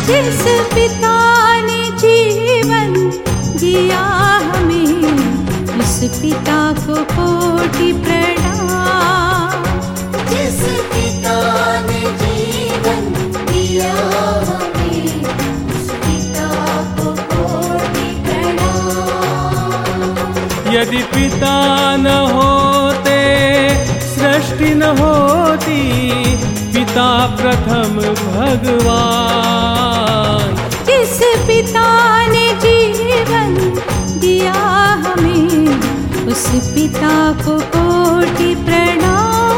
जिस पिता ने जीवन दिया हमें, उस पिता को कोटि प्रणाम। जिस पिता ने जीवन दिया हमें, उस पिता को कोटि प्रणाम। यदि पिता न होते सृष्टि न होती, पिता प्रथम भगवान। जिस पिता ने जीवन दिया हमें, उस पिता को कोटि प्रणाम।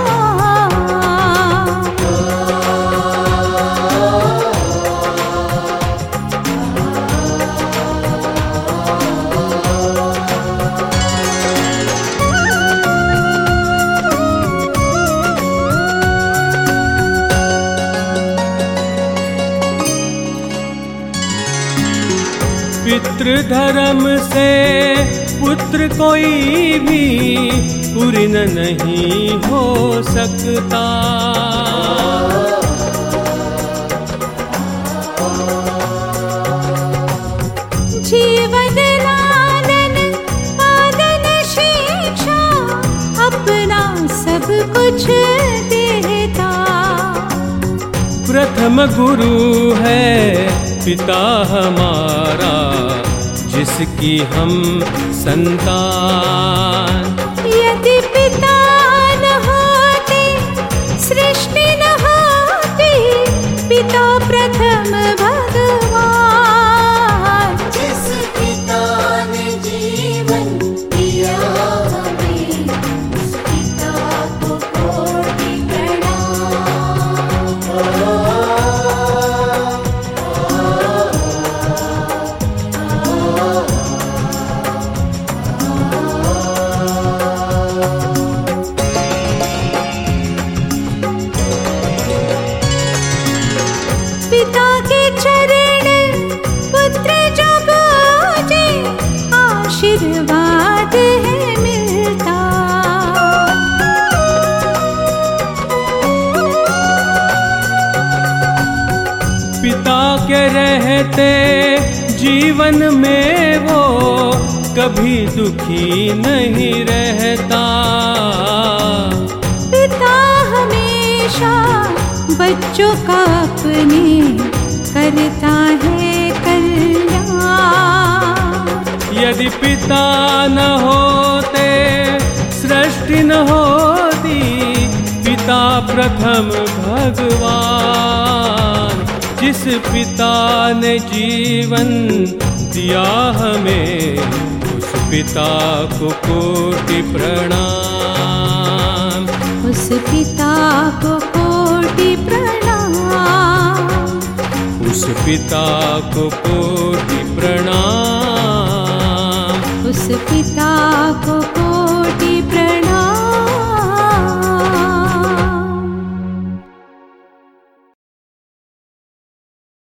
पितृधर्म से पुत्र कोई भी पूर्ण नहीं हो सकता। जीवन लालन पालन शिक्षा, अपना सब कुछ देता। प्रथम गुरु है पिता हमारा, जिसकी हम संतान। यदि पिता न होते सृष्टि न होती, पिता प्रथम भगवान। जिस पिता ने जीवन दिया हमें, उस पिता को कोटि प्रणाम। पिता के चरण पुत्र जो पूजे, आशीर्वाद है मिलता। पिता के रहते जीवन में वो कभी दुखी नहीं रहता। पिता हमेशा बच्चों का अपने करता है कल्याण। यदि पिता न होते सृष्टि न होती, पिता प्रथम भगवान। जिस पिता ने जीवन दिया हमें, उस पिता को कोटि प्रणाम। उस पिता को कोटि प्रणाम। उस पिता को